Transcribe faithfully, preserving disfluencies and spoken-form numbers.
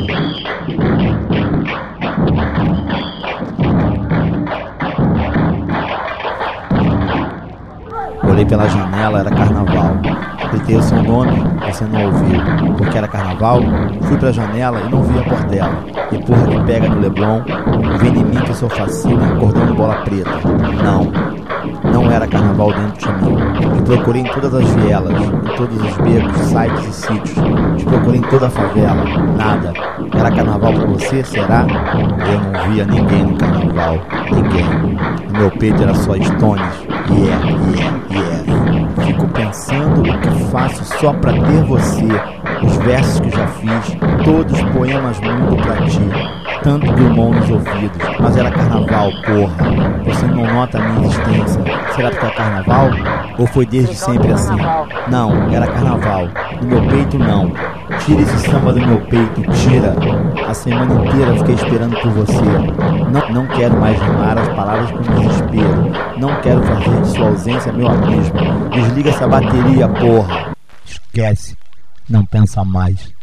Olhei pela janela, era carnaval. Gritei o seu nome, você não ouviu. Porque era carnaval, fui pra janela e não vi a Portela. E porra que pega no Leblon, vem em mim que sou facilho, acordando bola preta. Não, não era carnaval dentro de mim. Te procurei em todas as vielas, em todos os becos, sites e sítios. Te procurei em toda a favela, nada. Era carnaval pra você, será? Eu não via ninguém no carnaval, ninguém. No meu peito era só stones. Yeah, yeah, yeah. Fico pensando o que faço só pra ter você. Os versos que já fiz, todos os poemas mundo pra ti. Tanto Drummond nos ouvidos. Mas era carnaval, porra. Você não nota a minha existência. Será que é carnaval? Ou foi desde sempre assim? Não, era carnaval. No meu peito, não. Tira esse samba do meu peito, tira. A semana inteira eu fiquei esperando por você. Não, não quero mais rimar as palavras com desespero. Não quero fazer de sua ausência meu abismo. Desliga essa bateria, porra. Esquece. Não pensa mais.